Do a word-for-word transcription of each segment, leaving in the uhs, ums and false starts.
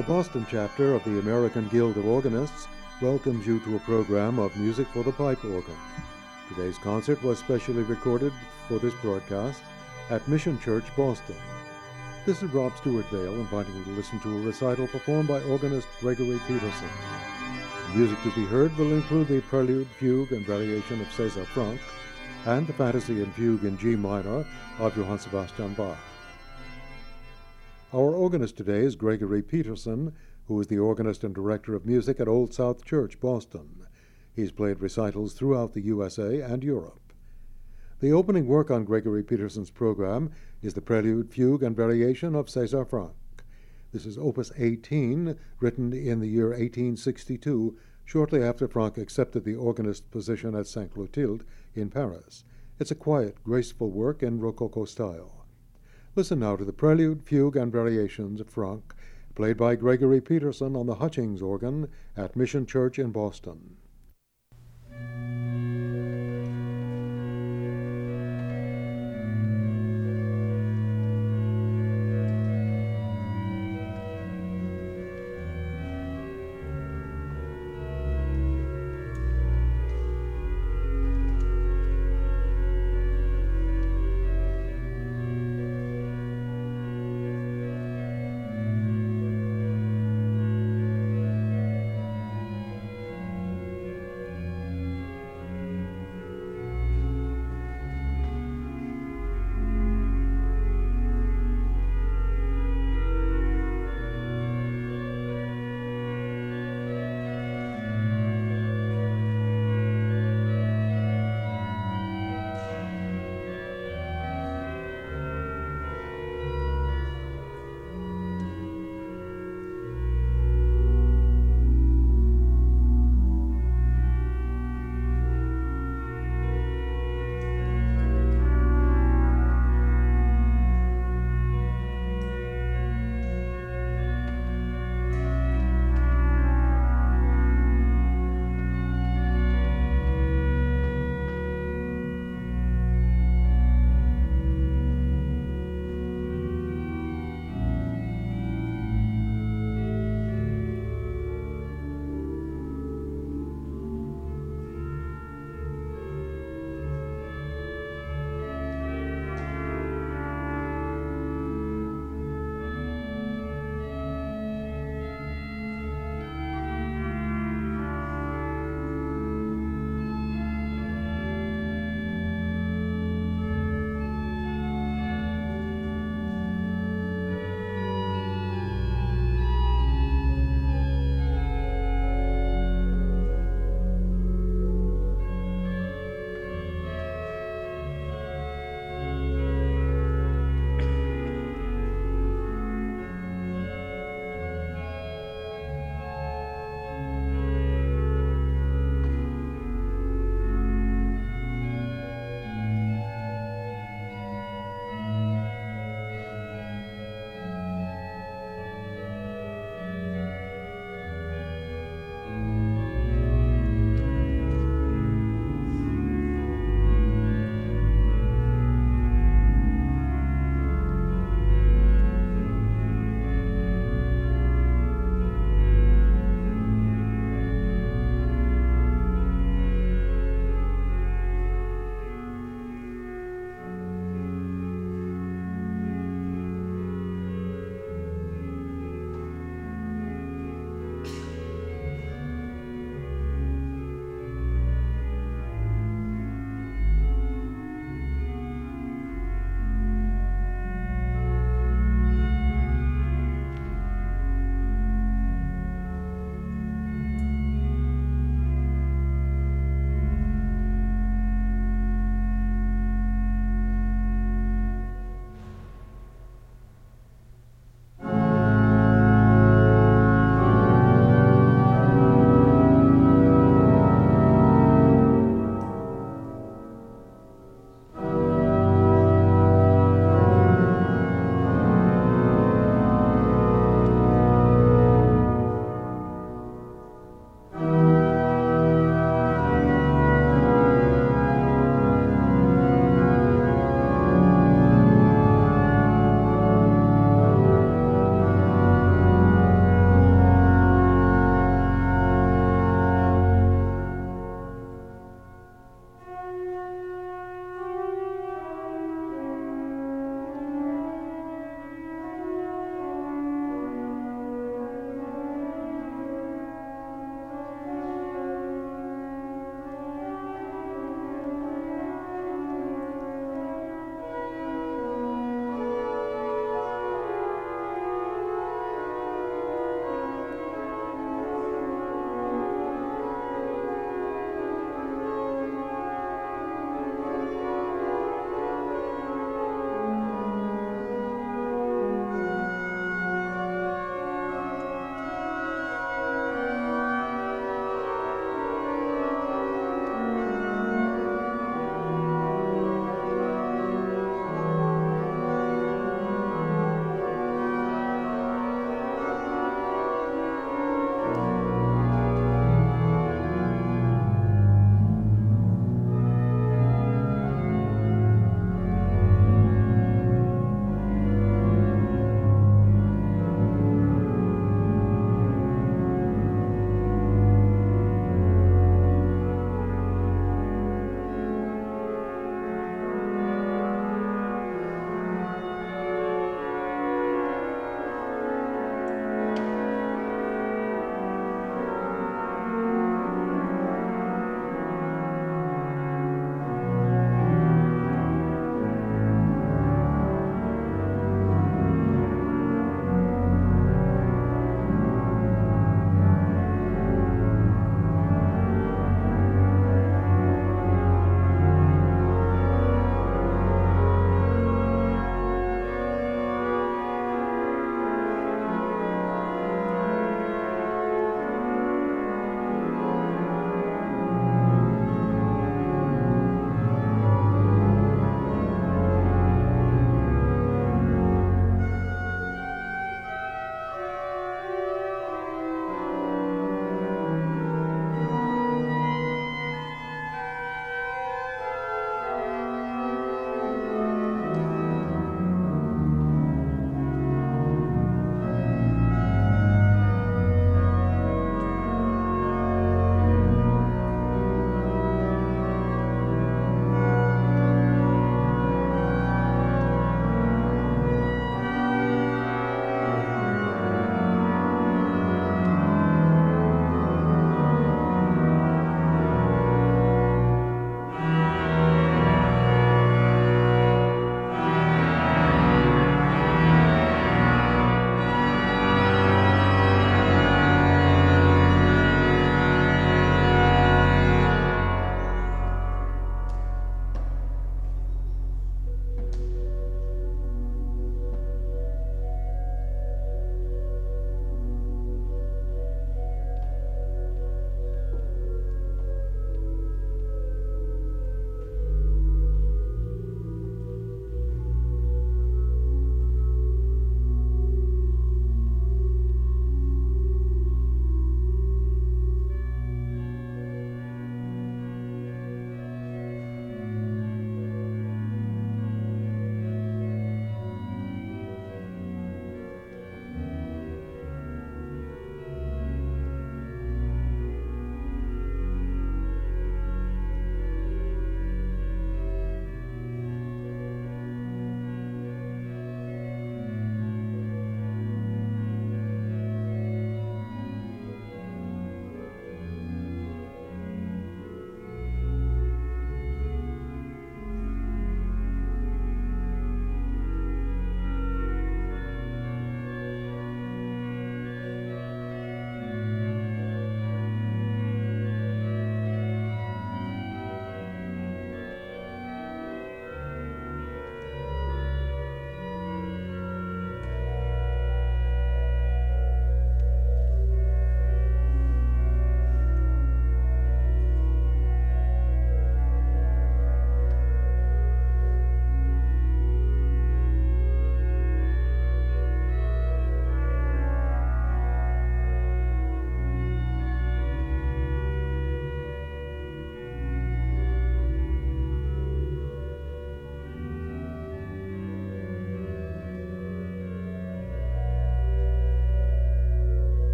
The Boston chapter of the American Guild of Organists welcomes you to a program of music for the pipe organ. Today's concert was specially recorded for this broadcast at Mission Church, Boston. This is Rob Stewart Vale inviting you to listen to a recital performed by organist Gregory Peterson. The music to be heard will include the Prelude, Fugue, and Variation of Cesar Franck and the Fantasy and Fugue in G minor of Johann Sebastian Bach. Our organist today is Gregory Peterson, who is the organist and director of music at Old South Church, Boston. He's played recitals throughout the U S A and Europe. The opening work on Gregory Peterson's program is the Prelude, Fugue, and Variation of Cesar Franck. This is Opus eighteen, written in the year eighteen sixty-two, shortly after Franck accepted the organist position at Saint Clotilde in Paris. It's a quiet, graceful work in Rococo style. Listen now to the Prelude, Fugue, and Variations of Franck, played by Gregory Peterson on the Hutchings organ at Mission Church in Boston.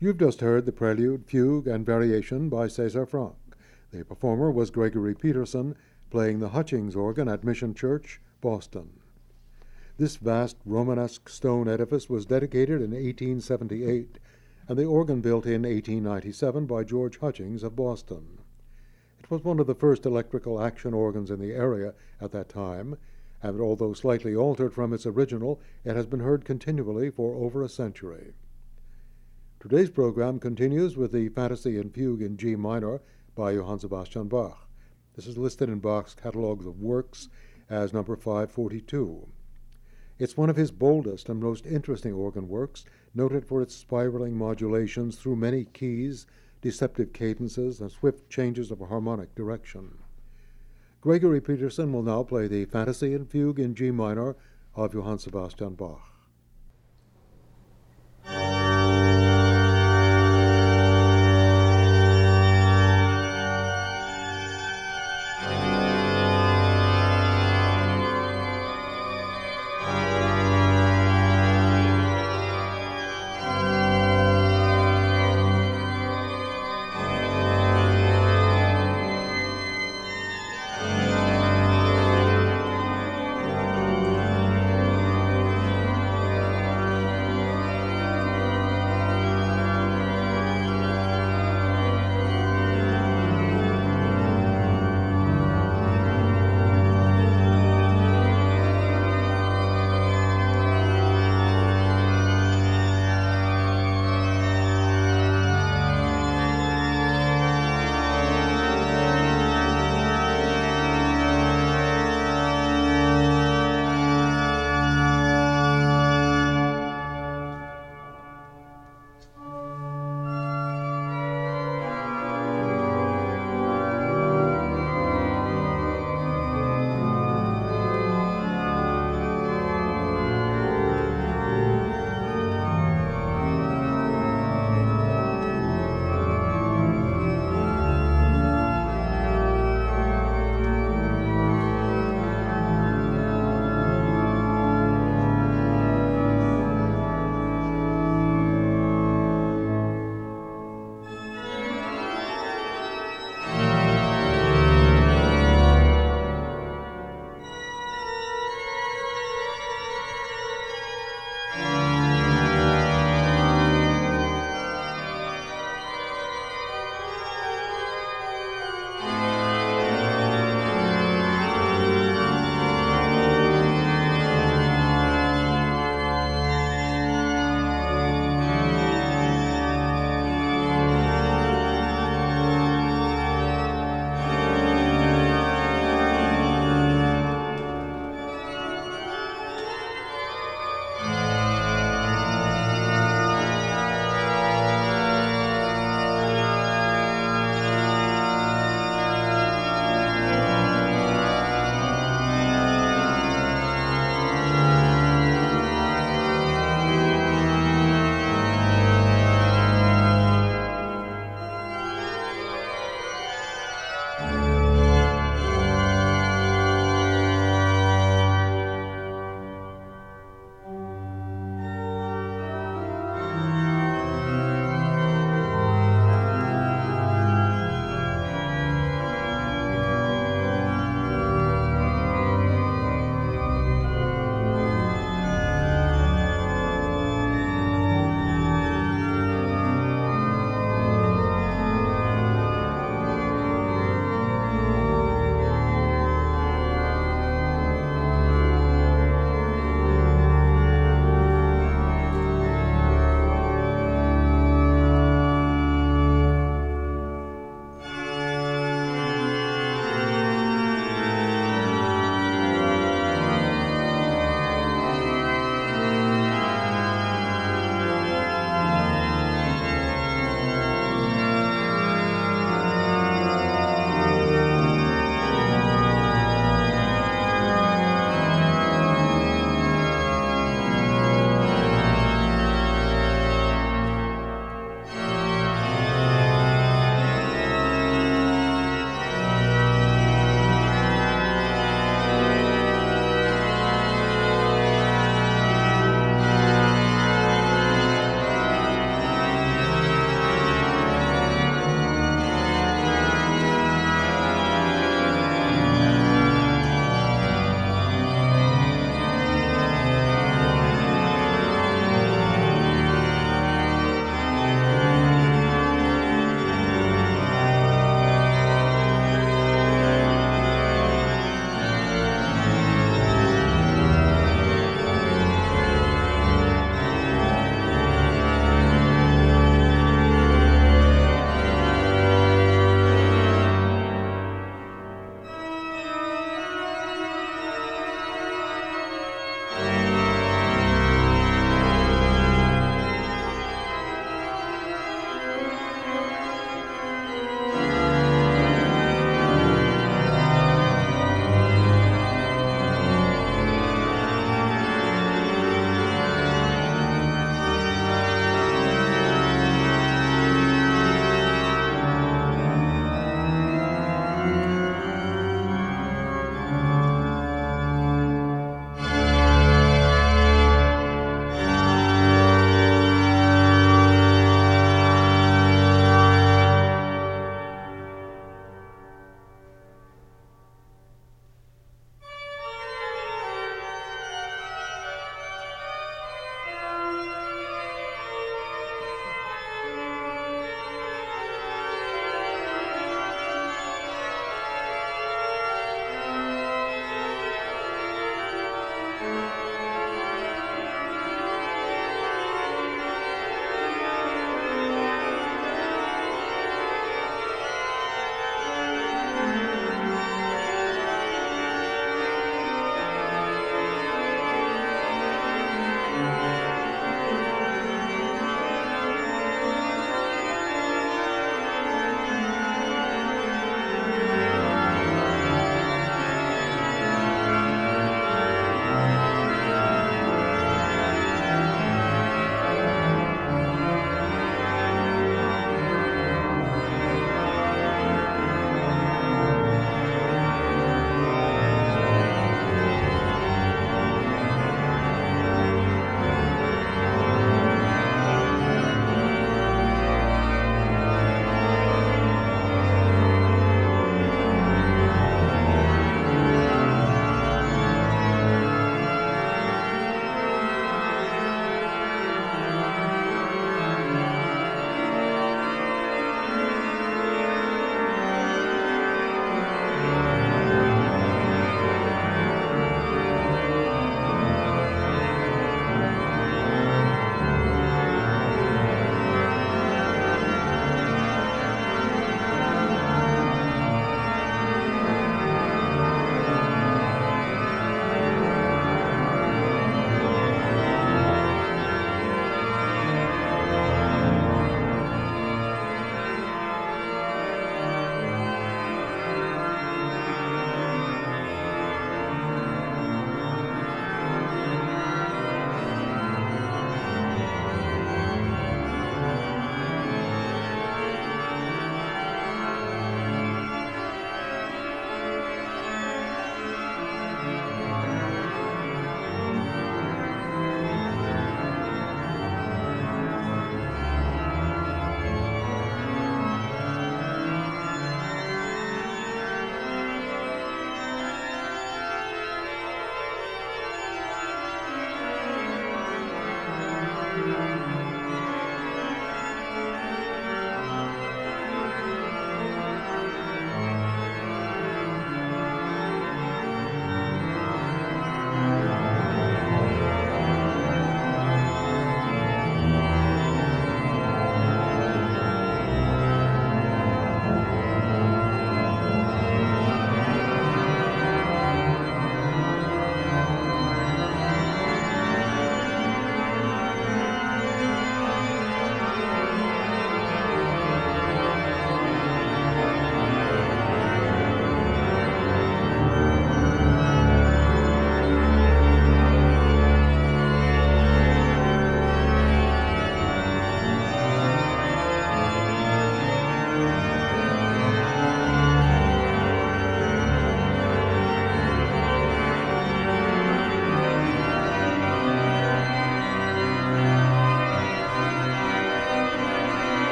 You've just heard the Prelude, Fugue, and Variation by César Franck. The performer was Gregory Peterson, playing the Hutchings organ at Mission Church, Boston. This vast Romanesque stone edifice was dedicated in eighteen seventy-eight, and the organ built in eighteen ninety-seven by George Hutchings of Boston. It was one of the first electrical action organs in the area at that time, and although slightly altered from its original, it has been heard continually for over a century. Today's program continues with the Fantasy and Fugue in G minor by Johann Sebastian Bach. This is listed in Bach's catalogue of works as number five forty-two. It's one of his boldest and most interesting organ works, noted for its spiraling modulations through many keys, deceptive cadences, and swift changes of harmonic direction. Gregory Peterson will now play the Fantasy and Fugue in G minor of Johann Sebastian Bach.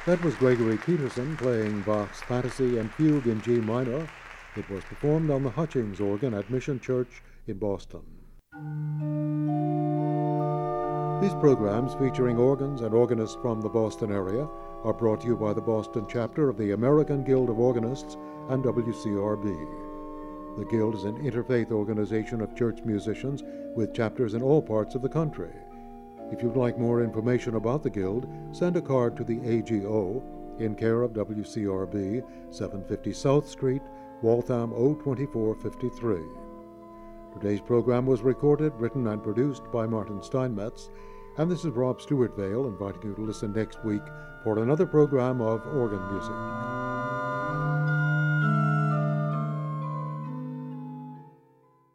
That was Gregory Peterson playing Bach's Fantasy and Fugue in G minor. It was performed on the Hutchings organ at Mission Church in Boston. These programs, featuring organs and organists from the Boston area, are brought to you by the Boston chapter of the American Guild of Organists and W C R B. The Guild is an interfaith organization of church musicians with chapters in all parts of the country. If you'd like more information about the Guild, send a card to the A G O in care of W C R B, seven fifty South Street, Waltham O twenty-four fifty-three. Today's program was recorded, written, and produced by Martin Steinmetz, and this is Rob Stewart Vale inviting you to listen next week for another program of organ music.